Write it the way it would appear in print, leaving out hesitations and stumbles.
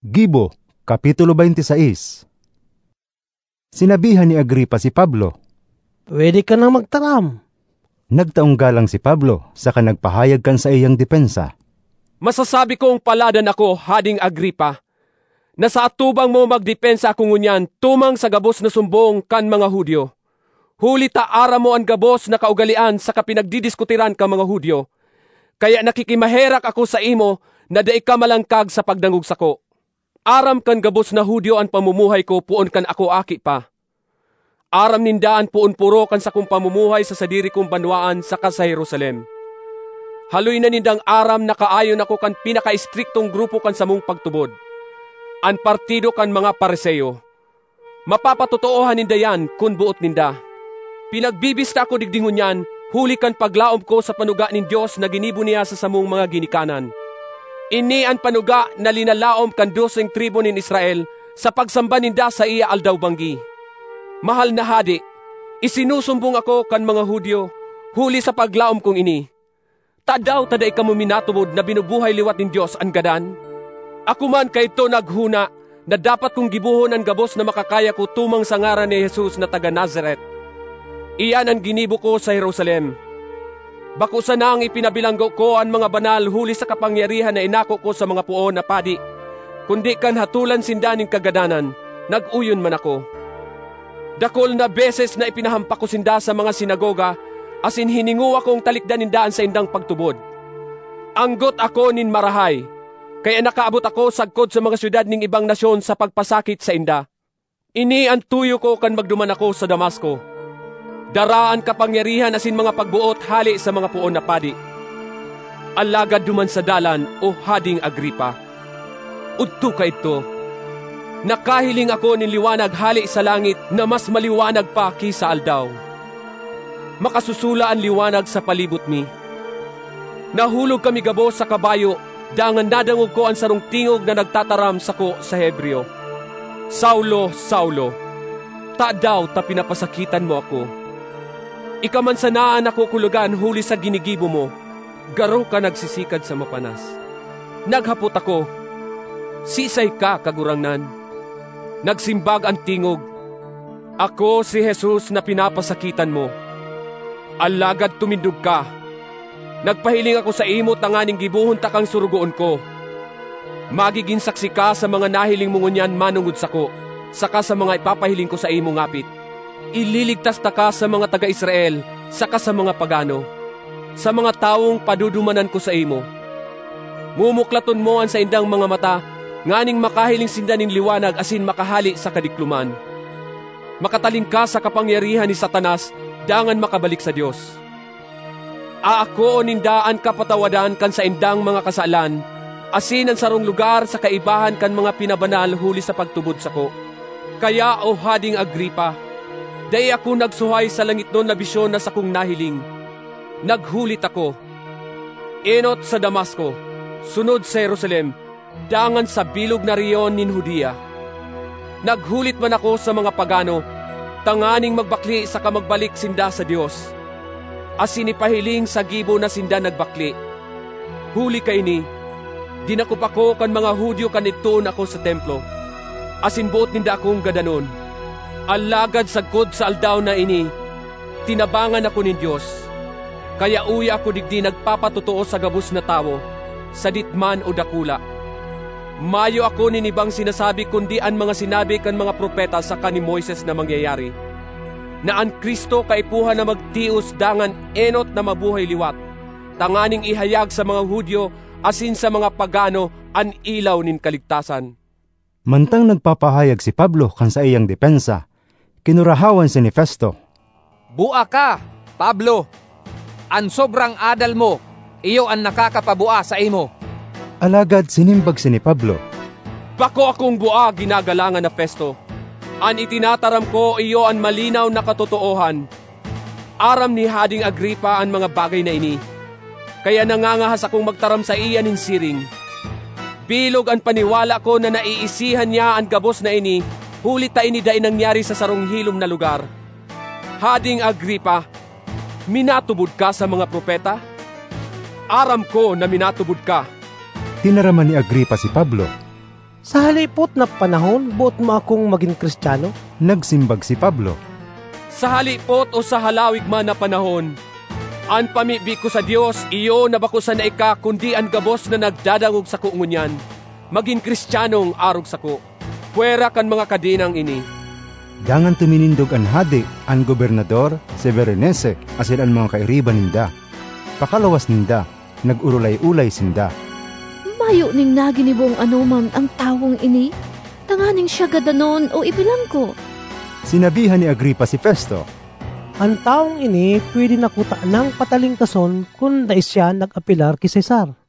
Gibo, Kapitulo 26. Sinabihan ni Agripa si Pablo. Pwede ka nang magtaram. Nagtaong galang si Pablo, saka nagpahayag kan sa iyang depensa. Masasabi kong paladan ako, Hading Agripa, na sa atubang mo magdepensa ako ngunyan tumang sa gabos na sumbong kan mga Hudyo. Huli ta ara mo ang gabos na kaugalian sa kapinagdidiskutiran ka mga Hudyo. Kaya nakikimaherak ako sa imo na daig ka malangkag sa pagdangog sako. Aram kan gabos na Hudyo ang pamumuhay ko puon kan ako aki pa. Aram nindaan puon puro kan sa kong pamumuhay sa sadiri kong banwaan saka sa Jerusalem. Haloy na nindang aram na kaayon ako kan pinaka-istriktong grupo kan samong pagtubod. An partido kan mga Pariseo. Mapapatotoohan ninda yan kun buot ninda. Pinagbibista ako digdingon yan, huli kan paglaom ko sa panuga nin Diyos na ginibo niya sa samong mga ginikanan. Ini ang panuga na linalaom kan 12 tribo nin Israel sa pagsamba ninda sa iya aldaw banggi. Mahal na hadi, isinusumbong ako kan mga Hudyo, huli sa paglaom kong ini. Tadaw taday ka mo minatubod na binubuhay liwat nin Diyos ang gadan? Ako man kay ito naghuna na dapat kong gibuhon ang gabos na makakaya ko tumang sa ngaran ni Jesus na taga Nazaret. Iyan ang ginibo ko sa Jerusalem. Bako sana ang ipinabilanggo ko ang mga banal huli sa kapangyarihan na inako ko sa mga puon na padi. Kundi kan hatulan sindaning kagadanan, nag-uyon man ako. Dakol na beses na ipinahampak ko sinda sa mga sinagoga, asin hiningu akong talikdan nindaan sa indang pagtubod. Anggot ako nin marahay, kaya nakaabot ako sagkod sa mga syudad ning ibang nasyon sa pagpasakit sa inda. Ini ang tuyo ko kan magduman ako sa Damasco. Daraan kapangyarihan asin mga pagbuot hali sa mga puon na padi. Alagad duman sa dalan, o Hading Agripa. Udto ka ito. Nakahiling ako nin liwanag hali sa langit na mas maliwanag pa kisa aldaw. Makasusula ang liwanag sa palibot ni. Nahulog kami gabo sa kabayo, dangan nadangog ko ang sarong tingog na nagtataram sako sa Hebreo. Saulo, Saulo, tadaw ta pinapasakitan mo ako. Ikaman sanaan ako kulugan huli sa ginigibo mo, garo ka nagsisikad sa mapanas. Naghapot ako, sisay ka kagurangnan. Nagsimbag ang tingog, ako si Jesus na pinapasakitan mo. Alagad tumindog ka. Nagpahiling ako sa imo tanganing gibuhon takang surugoon ko. Magiging saksi ka sa mga nahiling mo ngunyan manungod sako, saka sa mga ipapahiling ko sa imo ngapit. Ililigtas ta ka sa mga taga-Israel, saka sa mga pagano, sa mga taong padudumanan ko sa imo. Mumuklaton mo ang sa indang mga mata, nganing makahiling sinda ning liwanag asin makahali sa kadikluman. Makataling ka sa kapangyarihan ni Satanas, dangan makabalik sa Diyos. Aako o nindaan kapatawadan kan sa indang mga kasalan, asin ang sarong lugar sa kaibahan kan mga pinabanal huli sa pagtubod sako. Kaya o Hading Agripa, day ako nagsuhay sa langit nun na bisyon na sakong nahiling. Naghulit ako. Enot sa Damasco, sunod sa Jerusalem, dangan sa bilog na riyon nin Hudiya. Naghulit man ako sa mga pagano, tanganing magbakli sa kamagbalik sinda sa Diyos. Asin ipahiling sa gibo na sinda nagbakli. Huli kay ni, dinakup ako kan mga Hudyo kanitun ako sa templo. Asin buot ninda akong gadanon. Alagad sagkod sa aldaw na ini, tinabangan ako nin Diyos. Kaya uya ako digdi nagpapatotoo sa gabos na tao, sa ditman o dakula. Mayo ako ninibang sinasabi kundi ang mga sinabi kan mga propeta sa ni Moises na mangyayari. Na ang Kristo kaipuhan na magtios dangan enot na mabuhay liwat, tanganing ihayag sa mga Hudyo asin sa mga pagano ang ilaw nin kaligtasan. Mantang nagpapahayag si Pablo kan sa iyang depensa, kinurahawan si ni Festo. Bua ka, Pablo. Ang sobrang adal mo, iyo ang nakakapabua sa imo. Alagad sinimbag si ni Pablo. Bako akong bua ginagalangan na Festo. An itinataram ko iyo ang malinaw na katotoohan. Aram ni Hading Agripa ang mga bagay na ini. Kaya nangangahas akong magtaram sa iyan in siring. Bilog ang paniwala ko na naiisihan niya ang gabos na ini, huli ta ini dahi nangyari sa sarong hilom na lugar. Hading Agripa, minatubod ka sa mga propeta? Aram ko na minatubod ka. Tinaraman ni Agripa si Pablo. Sa halipot na panahon, buot mo akong maging Kristiyano? Nagsimbag si Pablo. Sa halipot o sa halawig man na panahon, an pamibi ko sa Dios, iyo na bakusan na ika, kundi an gabos na nagdadangog sa kuungunyan. Maging Kristiyanong arog sa ku. Puwera kan mga kadinang ini. Dangan tuminindog an hadi, an gobernador, si Berenice, asin ang mga kairiban ninda. Pakalawas ninda, nag-urulay-ulay sinda. Mayo ning naginibong anuman ang tawong ini, tanganing siya gadanon o ibilang ko. Sinabihan ni Agripa si Festo. Ang taong ini pwede nakuta ng patalingkason kung dahil siya nag-apilar kay Cesar.